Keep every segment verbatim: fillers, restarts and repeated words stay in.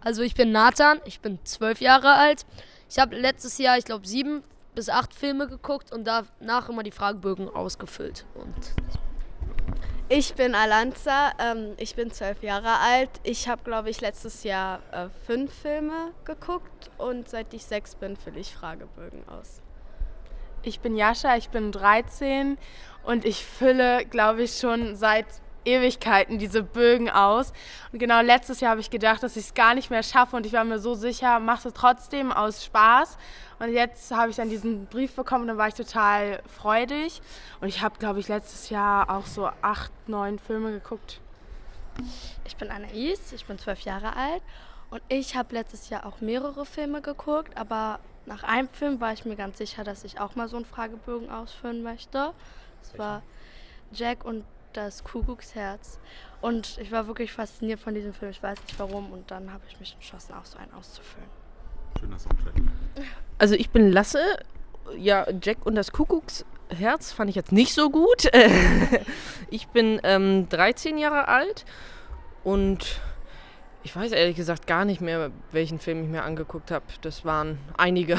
Also ich bin Nathan, ich bin zwölf Jahre alt. Ich habe letztes Jahr, ich glaube, sieben bis acht Filme geguckt und danach immer die Fragebögen ausgefüllt. Und ich bin Alanza, ähm, ich bin zwölf Jahre alt. Ich habe, glaube ich, letztes Jahr äh, fünf Filme geguckt und seit ich sechs bin, fülle ich Fragebögen aus. Ich bin Jascha, ich bin dreizehn und ich fülle, glaube ich, schon seit Ewigkeiten diese Bögen aus. Und genau letztes Jahr habe ich gedacht, dass ich es gar nicht mehr schaffe und ich war mir so sicher, mache es trotzdem aus Spaß. Und jetzt habe ich dann diesen Brief bekommen und dann war ich total freudig. Und ich habe, glaube ich, letztes Jahr auch so acht, neun Filme geguckt. Ich bin Anais, ich bin zwölf Jahre alt und ich habe letztes Jahr auch mehrere Filme geguckt, aber nach einem Film war ich mir ganz sicher, dass ich auch mal so einen Fragebogen ausfüllen möchte. Das war Jack und das Kuckucksherz. Und ich war wirklich fasziniert von diesem Film, ich weiß nicht warum. Und dann habe ich mich entschlossen, auch so einen auszufüllen. Schöner Soundtrack. Also ich bin Lasse. Ja, Jack und das Kuckucksherz fand ich jetzt nicht so gut. Ich bin ähm, dreizehn Jahre alt und ich weiß ehrlich gesagt gar nicht mehr, welchen Film ich mir angeguckt habe. Das waren einige.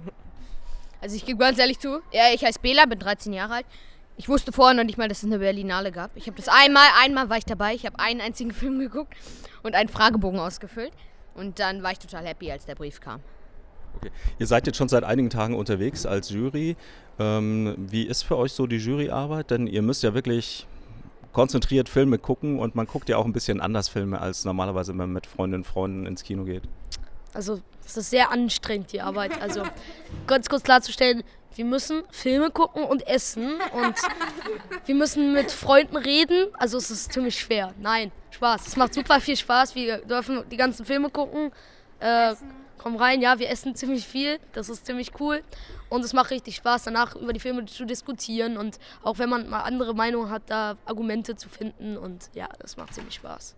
Also ich gebe ganz ehrlich zu, ja, ich heiße Bela, bin dreizehn Jahre alt. Ich wusste vorher noch nicht mal, dass es eine Berlinale gab. Ich habe das einmal, einmal war ich dabei. Ich habe einen einzigen Film geguckt und einen Fragebogen ausgefüllt. Und dann war ich total happy, als der Brief kam. Okay. Ihr seid jetzt schon seit einigen Tagen unterwegs als Jury. Ähm, wie ist für euch so die Juryarbeit? Denn ihr müsst ja wirklich konzentriert Filme gucken und man guckt ja auch ein bisschen anders Filme, als normalerweise, wenn man mit Freundinnen und Freunden ins Kino geht. Also es ist sehr anstrengend, die Arbeit. Also ganz kurz klarzustellen, wir müssen Filme gucken und essen und wir müssen mit Freunden reden. Also es ist ziemlich schwer. Nein, Spaß. Es macht super viel Spaß. Wir dürfen die ganzen Filme gucken. Äh, komm rein, ja, wir essen ziemlich viel. Das ist ziemlich cool. Und es macht richtig Spaß, danach über die Filme zu diskutieren. Und auch wenn man mal andere Meinungen hat, da Argumente zu finden. Und ja, das macht ziemlich Spaß.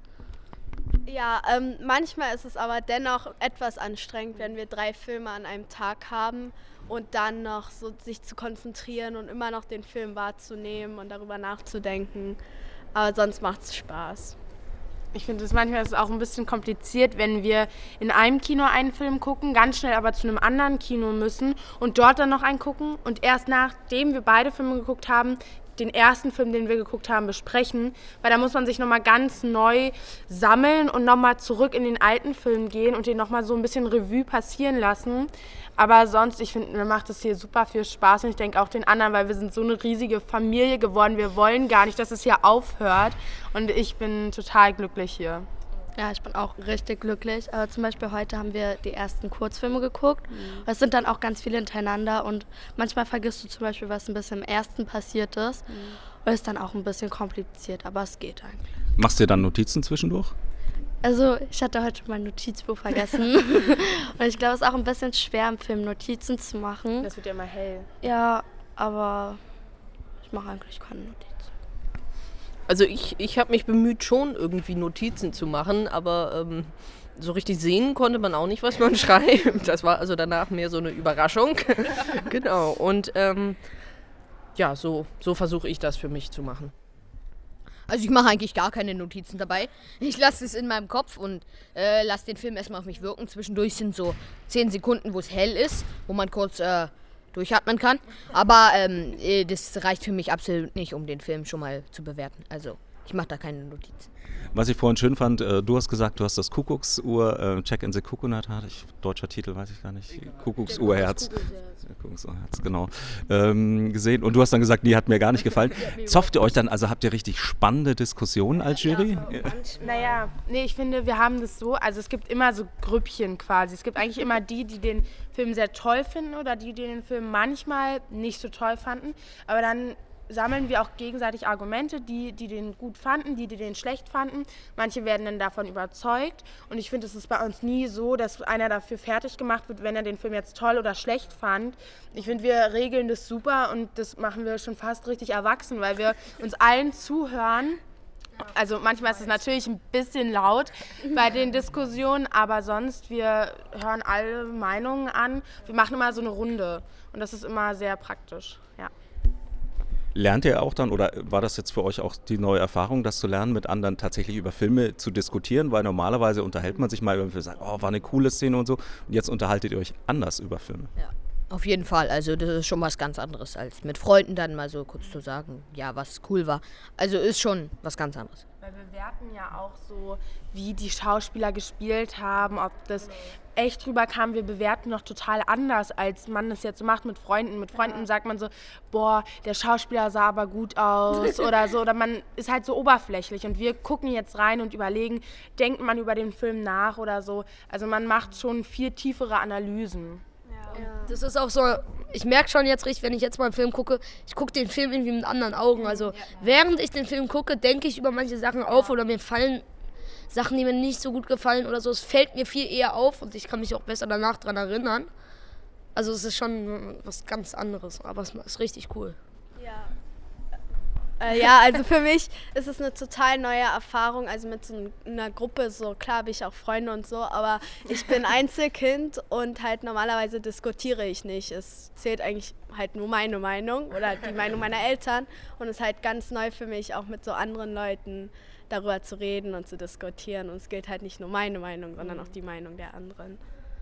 Ja, ähm, manchmal ist es aber dennoch etwas anstrengend, wenn wir drei Filme an einem Tag haben und dann noch so sich zu konzentrieren und immer noch den Film wahrzunehmen und darüber nachzudenken. Aber sonst macht es Spaß. Ich finde es manchmal ist es auch ein bisschen kompliziert, wenn wir in einem Kino einen Film gucken, ganz schnell aber zu einem anderen Kino müssen und dort dann noch einen gucken und erst nachdem wir beide Filme geguckt haben, den ersten Film, den wir geguckt haben, besprechen, weil da muss man sich nochmal ganz neu sammeln und nochmal zurück in den alten Film gehen und den nochmal so ein bisschen Revue passieren lassen. Aber sonst, ich finde, mir macht das hier super viel Spaß und ich denke auch den anderen, weil wir sind so eine riesige Familie geworden. Wir wollen gar nicht, dass es hier aufhört und ich bin total glücklich hier. Ja, ich bin auch richtig glücklich. Aber zum Beispiel heute haben wir die ersten Kurzfilme geguckt. Mhm. Es sind dann auch ganz viele hintereinander und manchmal vergisst du zum Beispiel, was ein bisschen im ersten passiert ist. Mhm. Und ist dann auch ein bisschen kompliziert, aber es geht eigentlich. Machst du dir dann Notizen zwischendurch? Also ich hatte heute mein Notizbuch vergessen und ich glaube, es ist auch ein bisschen schwer im Film Notizen zu machen. Das wird ja immer hell. Ja, aber ich mache eigentlich keine Notizen. Also ich, ich habe mich bemüht, schon irgendwie Notizen zu machen, aber ähm, so richtig sehen konnte man auch nicht, was man schreibt. Das war also danach mehr so eine Überraschung. Genau, und ähm, ja, so, so versuche ich das für mich zu machen. Also ich mache eigentlich gar keine Notizen dabei. Ich lasse es in meinem Kopf und äh, lasse den Film erstmal auf mich wirken. Zwischendurch sind so zehn Sekunden, wo es hell ist, wo man kurz äh, durchatmen kann. Aber ähm, das reicht für mich absolut nicht, um den Film schon mal zu bewerten. Also ich mache da keine Notizen. Was ich vorhin schön fand, äh, du hast gesagt, du hast das Kuckucksuhr, äh, Check in the Coconut Heart, ich, deutscher Titel weiß ich gar nicht, Kuckucksuhrherz, Kuckucksuhrherz, genau, ähm, gesehen und du hast dann gesagt, die hat mir gar nicht gefallen. Zofft ihr euch dann, also habt ihr richtig spannende Diskussionen als Jury? Ja, naja, nee, ich finde, wir haben das so, also es gibt immer so Grüppchen quasi, es gibt eigentlich immer die, die den Film sehr toll finden oder die, die den Film manchmal nicht so toll fanden, aber dann sammeln wir auch gegenseitig Argumente, die, die den gut fanden, die, die den schlecht fanden. Manche werden dann davon überzeugt. Und ich finde, es ist bei uns nie so, dass einer dafür fertig gemacht wird, wenn er den Film jetzt toll oder schlecht fand. Ich finde, wir regeln das super und das machen wir schon fast richtig erwachsen, weil wir uns allen zuhören. Also manchmal ist es natürlich ein bisschen laut bei den Diskussionen, aber sonst, wir hören alle Meinungen an. Wir machen immer so eine Runde und das ist immer sehr praktisch, ja. Lernt ihr auch dann, oder war das jetzt für euch auch die neue Erfahrung, das zu lernen, mit anderen tatsächlich über Filme zu diskutieren? Weil normalerweise unterhält man sich mal über Filme, sagt, oh, war eine coole Szene und so. Und jetzt unterhaltet ihr euch anders über Filme. Ja, auf jeden Fall. Also das ist schon was ganz anderes, als mit Freunden dann mal so kurz zu sagen, ja, was cool war. Also ist schon was ganz anderes. Weil wir werten ja auch so, wie die Schauspieler gespielt haben, ob das echt drüber kam. Wir bewerten noch total anders, als man das jetzt so macht mit Freunden. Mit Freunden ja. sagt man so, boah, der Schauspieler sah aber gut aus oder so. Oder man ist halt so oberflächlich. Und wir gucken jetzt rein und überlegen, denkt man über den Film nach oder so. Also man macht schon viel tiefere Analysen. Ja. Das ist auch so, ich merke schon jetzt richtig, wenn ich jetzt mal einen Film gucke, ich gucke den Film irgendwie mit anderen Augen. Also während ich den Film gucke, denke ich über manche Sachen auf oder mir fallen Sachen, die mir nicht so gut gefallen oder so. Es fällt mir viel eher auf und ich kann mich auch besser danach dran erinnern. Also es ist schon was ganz anderes, aber es ist richtig cool. Ja. Äh, ja, also für mich ist es eine total neue Erfahrung, also mit so einer Gruppe, so klar habe ich auch Freunde und so, aber ich bin Einzelkind und halt normalerweise diskutiere ich nicht. Es zählt eigentlich halt nur meine Meinung oder die Meinung meiner Eltern und es ist halt ganz neu für mich, auch mit so anderen Leuten darüber zu reden und zu diskutieren. Und es gilt halt nicht nur meine Meinung, sondern auch die Meinung der anderen.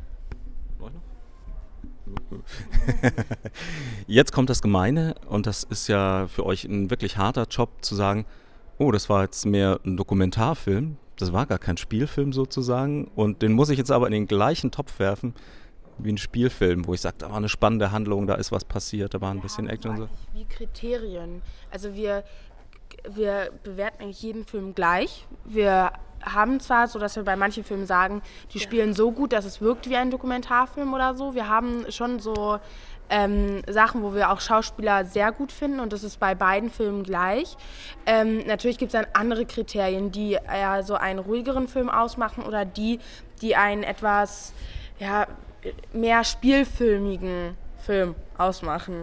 Jetzt kommt das Gemeine und das ist ja für euch ein wirklich harter Job zu sagen, oh, das war jetzt mehr ein Dokumentarfilm, das war gar kein Spielfilm sozusagen und den muss ich jetzt aber in den gleichen Topf werfen wie ein Spielfilm, wo ich sage, da war eine spannende Handlung, da ist was passiert, da war ein bisschen Action und so. Wie Kriterien. Also wir Wir bewerten eigentlich jeden Film gleich. Wir haben zwar so, dass wir bei manchen Filmen sagen, die spielen so gut, dass es wirkt wie ein Dokumentarfilm oder so. Wir haben schon so ähm, Sachen, wo wir auch Schauspieler sehr gut finden und das ist bei beiden Filmen gleich. Ähm, natürlich gibt es dann andere Kriterien, die eher so einen ruhigeren Film ausmachen oder die, die einen etwas ja, mehr spielfilmigen Film ausmachen.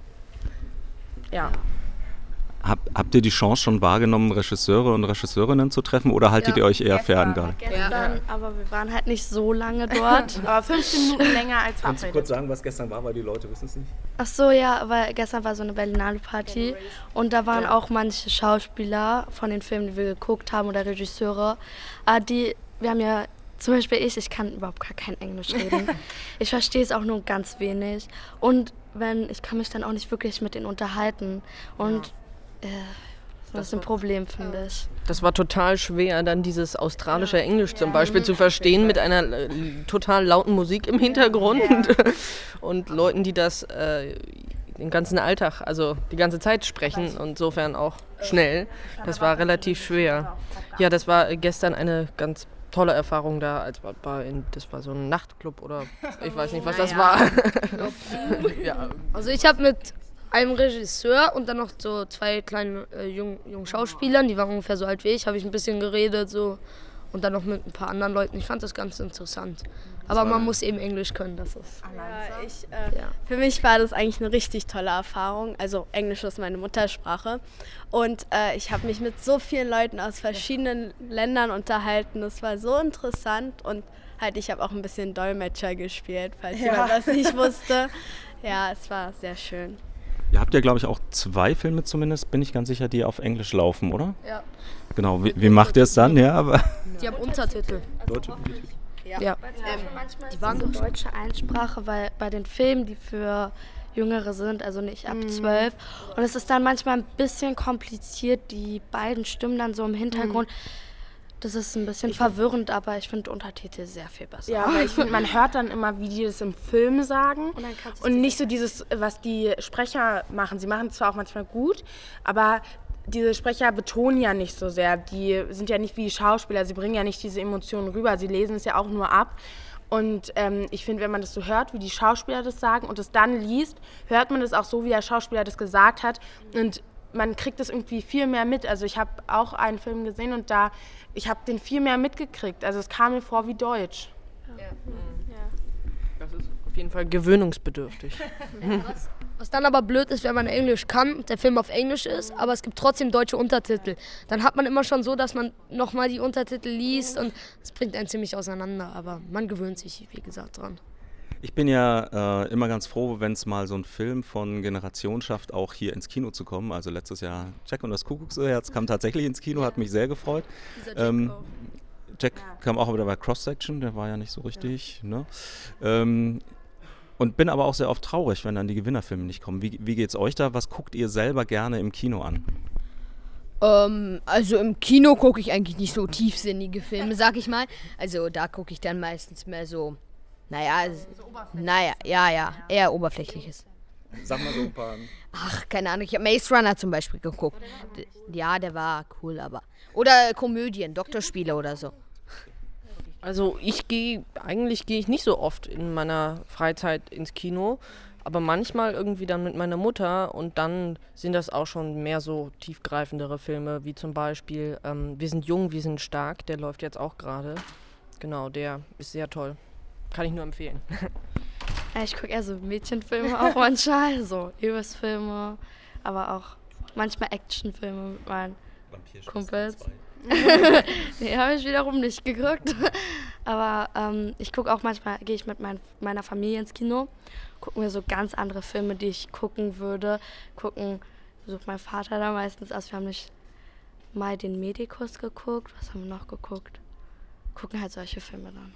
Ja. Hab, habt ihr die Chance schon wahrgenommen, Regisseure und Regisseurinnen zu treffen oder haltet ja, ihr euch eher gestern, fern gerade? Gestern, ja. Aber wir waren halt nicht so lange dort. Aber fünfzehn Minuten länger als verabredet. Kannst du kurz sagen, was gestern war, weil die Leute wissen es nicht? Ach so, ja, weil gestern war so eine Berlinale Party und da waren ja. auch manche Schauspieler von den Filmen, die wir geguckt haben oder Regisseure, die, wir haben ja, zum Beispiel ich, ich kann überhaupt gar kein Englisch reden. Ich verstehe es auch nur ganz wenig und wenn, ich kann mich dann auch nicht wirklich mit denen unterhalten und ja. Das ist ein Problem, finde ich. Das war total schwer, dann dieses australische Englisch zum Beispiel zu verstehen mit einer äh, total lauten Musik im Hintergrund und, und Leuten, die das äh, den ganzen Alltag, also die ganze Zeit sprechen und insofern auch schnell. Das war relativ schwer. Ja, das war gestern eine ganz tolle Erfahrung da, als war in, das war so ein Nachtclub oder ich weiß nicht, was das war. Ja. Also ich habe mit einem Regisseur und dann noch so zwei kleinen äh, jungen, jungen Schauspielern, die waren ungefähr so alt wie ich, habe ich ein bisschen geredet so und dann noch mit ein paar anderen Leuten. Ich fand das ganz interessant. Aber man muss eben Englisch können, das ist. Ja, ich, äh, ja. Für mich war das eigentlich eine richtig tolle Erfahrung. Also Englisch ist meine Muttersprache und äh, ich habe mich mit so vielen Leuten aus verschiedenen Ländern unterhalten. Das war so interessant und halt ich habe auch ein bisschen Dolmetscher gespielt, falls ja. jemand das nicht wusste. Ja, es war sehr schön. Ihr habt ja, glaube ich, auch zwei Filme zumindest, bin ich ganz sicher, die auf Englisch laufen, oder? Ja. Genau, wie, wie macht ihr es dann? Ja, aber die haben Untertitel. Deutsche Untertitel? Ja. ja. Ähm, die waren so deutsche Einsprache, weil bei den Filmen, die für Jüngere sind, also nicht ab zwölf. Mhm. Und es ist dann manchmal ein bisschen kompliziert, die beiden Stimmen dann so im Hintergrund. Mhm. Das ist ein bisschen ich verwirrend, aber ich finde Untertitel sehr viel besser. Ja, aber ich finde, man hört dann immer, wie die das im Film sagen und, und nicht so dieses, was die Sprecher machen. Sie machen es zwar auch manchmal gut, aber diese Sprecher betonen ja nicht so sehr. Die sind ja nicht wie Schauspieler, sie bringen ja nicht diese Emotionen rüber, sie lesen es ja auch nur ab. Und ähm, ich finde, wenn man das so hört, wie die Schauspieler das sagen und es dann liest, hört man das auch so, wie der Schauspieler das gesagt hat und man kriegt das irgendwie viel mehr mit. Also ich habe auch einen Film gesehen und da, ich habe den viel mehr mitgekriegt. Also es kam mir vor wie Deutsch. Ja. Ja. Das ist auf jeden Fall gewöhnungsbedürftig. Was, was dann aber blöd ist, wenn man Englisch kann und der Film auf Englisch ist, aber es gibt trotzdem deutsche Untertitel. Dann hat man immer schon so, dass man nochmal die Untertitel liest und es bringt einen ziemlich auseinander, aber man gewöhnt sich, wie gesagt, dran. Ich bin ja äh, immer ganz froh, wenn es mal so ein Film von Generation schafft, auch hier ins Kino zu kommen. Also letztes Jahr Jack und das Kuckucksherz kam tatsächlich ins Kino, hat mich sehr gefreut. Dieser Jack Ähm, auch. Jack kam auch wieder bei Cross-Section, der war ja nicht so richtig. Ne? Ähm, und bin aber auch sehr oft traurig, wenn dann die Gewinnerfilme nicht kommen. Wie, wie geht's euch da? Was guckt ihr selber gerne im Kino an? Ähm, also im Kino gucke ich eigentlich nicht so tiefsinnige Filme, sag ich mal. Also da gucke ich dann meistens mehr so, naja, naja, ja, ja, eher oberflächliches. Sag mal so ein paar. Ach, keine Ahnung, ich habe Maze Runner zum Beispiel geguckt. D- Ja, der war cool, aber... Oder Komödien, Doktorspiele oder so. Also ich gehe, eigentlich gehe ich nicht so oft in meiner Freizeit ins Kino, aber manchmal irgendwie dann mit meiner Mutter und dann sind das auch schon mehr so tiefgreifendere Filme, wie zum Beispiel ähm, Wir sind jung, wir sind stark, der läuft jetzt auch gerade. Genau, der ist sehr toll. Kann ich nur empfehlen. Ja, ich gucke eher so Mädchenfilme auch manchmal, so Liebesfilme, aber auch manchmal Actionfilme mit meinen Kumpels. Nee, habe ich wiederum nicht geguckt. Aber ähm, ich gucke auch manchmal, gehe ich mit mein, meiner Familie ins Kino, gucken wir so ganz andere Filme, die ich gucken würde. Gucken, sucht mein Vater da meistens aus. Wir haben nicht mal den Medikus geguckt. Was haben wir noch geguckt? Gucken halt solche Filme dann.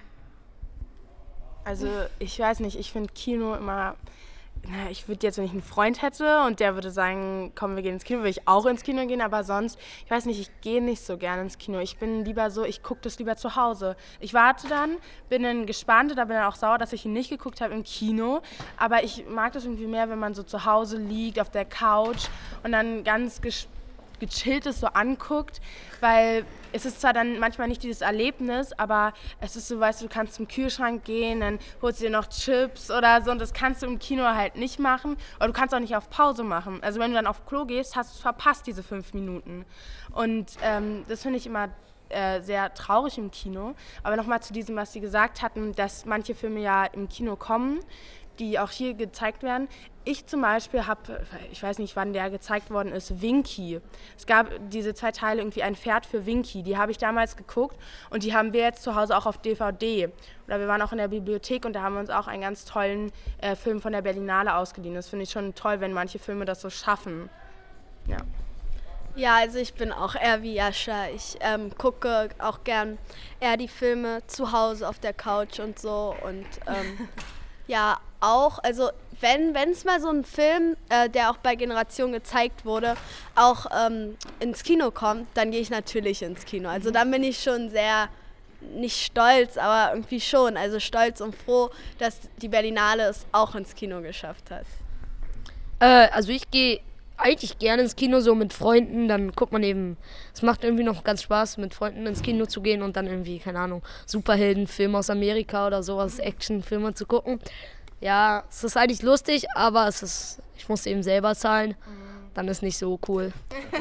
Also ich weiß nicht, ich finde Kino immer, na, ich würde jetzt, wenn ich einen Freund hätte und der würde sagen, komm, wir gehen ins Kino, würde ich auch ins Kino gehen, aber sonst, ich weiß nicht, ich gehe nicht so gerne ins Kino. Ich bin lieber so, ich gucke das lieber zu Hause. Ich warte dann, bin dann gespannt oder bin dann auch sauer, dass ich ihn nicht geguckt habe im Kino, aber ich mag das irgendwie mehr, wenn man so zu Hause liegt, auf der Couch und dann ganz gespannt gechilltes so anguckt, weil es ist zwar dann manchmal nicht dieses Erlebnis, aber es ist so, weißt du, du kannst zum Kühlschrank gehen, dann holst du dir noch Chips oder so und das kannst du im Kino halt nicht machen oder du kannst auch nicht auf Pause machen. Also wenn du dann auf Klo gehst, hast du verpasst diese fünf Minuten und ähm, das finde ich immer äh, sehr traurig im Kino. Aber nochmal zu diesem, was Sie gesagt hatten, dass manche Filme ja im Kino kommen, die auch hier gezeigt werden. Ich zum Beispiel habe, ich weiß nicht, wann der gezeigt worden ist, Winky. Es gab diese zwei Teile, irgendwie ein Pferd für Winky. Die habe ich damals geguckt und die haben wir jetzt zu Hause auch auf D V D. Oder wir waren auch in der Bibliothek und da haben wir uns auch einen ganz tollen äh, Film von der Berlinale ausgeliehen. Das finde ich schon toll, wenn manche Filme das so schaffen. Ja. Ja, also ich bin auch eher wie Jascha. Ich ähm, gucke auch gern eher die Filme zu Hause auf der Couch und so. Und ähm, ja, auch, also wenn es mal so ein Film, äh, der auch bei Generation gezeigt wurde, auch ähm, ins Kino kommt, dann gehe ich natürlich ins Kino. Also dann bin ich schon sehr, nicht stolz, aber irgendwie schon. Also stolz und froh, dass die Berlinale es auch ins Kino geschafft hat. Äh, also ich gehe eigentlich gerne ins Kino, so mit Freunden, dann guckt man eben, es macht irgendwie noch ganz Spaß, mit Freunden ins Kino zu gehen und dann irgendwie, keine Ahnung, Superheldenfilme aus Amerika oder sowas, Actionfilme zu gucken. Ja, es ist eigentlich lustig, aber es ist, ich muss eben selber zahlen, dann ist nicht so cool.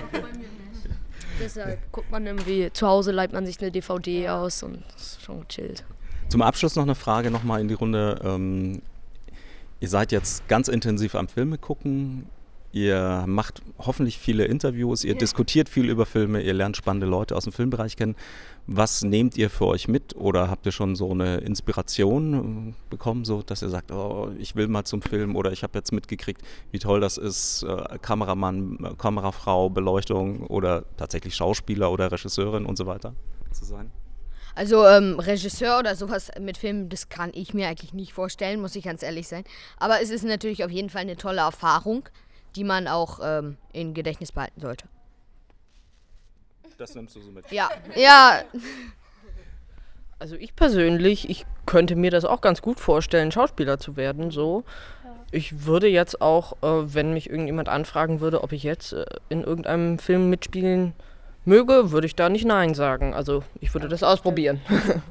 Deshalb guckt man irgendwie, zu Hause leiht man sich eine D V D aus und ist schon gechillt. Zum Abschluss noch eine Frage nochmal in die Runde. Ähm, ihr seid jetzt ganz intensiv am Filme gucken. Ihr macht hoffentlich viele Interviews, ihr diskutiert viel über Filme, ihr lernt spannende Leute aus dem Filmbereich kennen. Was nehmt ihr für euch mit oder habt ihr schon so eine Inspiration bekommen, so dass ihr sagt, oh, ich will mal zum Film oder ich habe jetzt mitgekriegt, wie toll das ist, äh, Kameramann, Kamerafrau, Beleuchtung oder tatsächlich Schauspieler oder Regisseurin und so weiter zu sein? Also ähm, Regisseur oder sowas mit Filmen, das kann ich mir eigentlich nicht vorstellen, muss ich ganz ehrlich sein. Aber es ist natürlich auf jeden Fall eine tolle Erfahrung, die man auch ähm, in Gedächtnis behalten sollte. Das nimmst du so mit? Ja, ja. Also ich persönlich, ich könnte mir das auch ganz gut vorstellen, Schauspieler zu werden, so. Ich würde jetzt auch, äh, wenn mich irgendjemand anfragen würde, ob ich jetzt äh, in irgendeinem Film mitspielen möge, würde ich da nicht Nein sagen. Also ich würde das ausprobieren.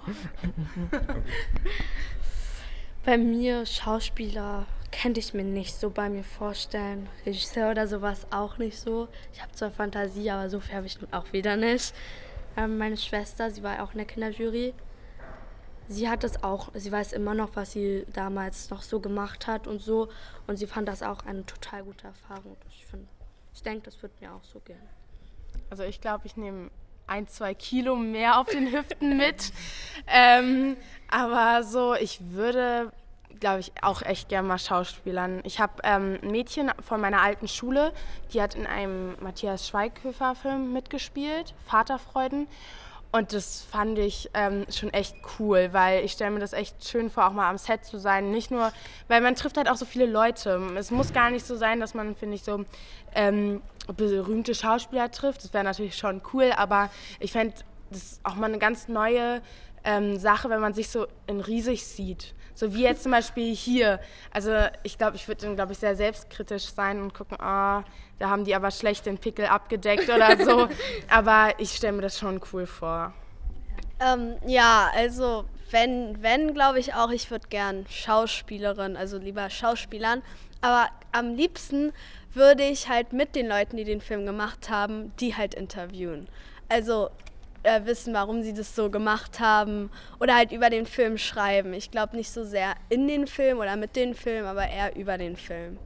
Bei mir, Schauspieler, könnte ich mir nicht so bei mir vorstellen. Regisseur oder sowas auch nicht so. Ich habe zwar Fantasie, aber so viel habe ich auch wieder nicht. Ähm, meine Schwester, sie war auch in der Kinderjury. Sie hat das auch, sie weiß immer noch, was sie damals noch so gemacht hat und so. Und sie fand das auch eine total gute Erfahrung. Ich, find, ich denke, das wird mir auch so gehen. Also ich glaube, ich nehme ein, zwei Kilo mehr auf den Hüften mit. ähm, aber so, ich würde, glaube ich, auch echt gerne mal Schauspielern. Ich habe ähm, ein Mädchen von meiner alten Schule, die hat in einem Matthias Schweighöfer-Film mitgespielt, Vaterfreuden. Und das fand ich ähm, schon echt cool, weil ich stelle mir das echt schön vor, auch mal am Set zu sein. Nicht nur, weil man trifft halt auch so viele Leute. Es muss gar nicht so sein, dass man, finde ich, so ähm, berühmte Schauspieler trifft. Das wäre natürlich schon cool, aber ich fände das auch mal eine ganz neue ähm, Sache, wenn man sich so in riesig sieht. So wie jetzt zum Beispiel hier. Also ich glaube, ich würde dann, glaube ich, sehr selbstkritisch sein und gucken, oh, da haben die aber schlecht den Pickel abgedeckt oder so. Aber ich stelle mir das schon cool vor. Ähm, ja, also wenn, wenn glaube ich auch, ich würde gern Schauspielerin, also lieber Schauspielern. Aber am liebsten würde ich halt mit den Leuten, die den Film gemacht haben, die halt interviewen. Also äh, wissen, warum sie das so gemacht haben oder halt über den Film schreiben. Ich glaube nicht so sehr in den Film oder mit den Film, aber eher über den Film.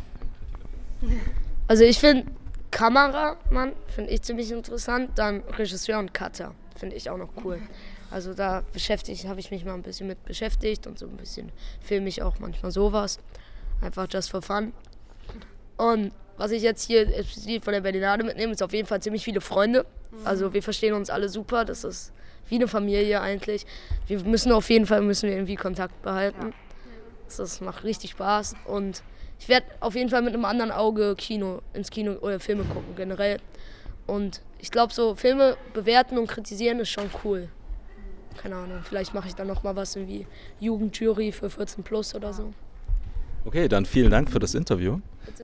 Also ich finde Kameramann, finde ich ziemlich interessant, dann Regisseur und Cutter, finde ich auch noch cool. Also da beschäftigt, habe ich mich mal ein bisschen mit beschäftigt und so ein bisschen filme ich auch manchmal sowas. Einfach just for fun. Und was ich jetzt hier explizit von der Berlinale mitnehme, ist auf jeden Fall ziemlich viele Freunde. Also wir verstehen uns alle super, das ist wie eine Familie eigentlich. Wir müssen auf jeden Fall müssen wir irgendwie Kontakt behalten. Das macht richtig Spaß und ich werde auf jeden Fall mit einem anderen Auge Kino, ins Kino oder Filme gucken generell. Und ich glaube so Filme bewerten und kritisieren ist schon cool. Keine Ahnung, vielleicht mache ich dann noch mal was wie Jugendjury für vierzehn plus oder so. Okay, dann vielen Dank für das Interview.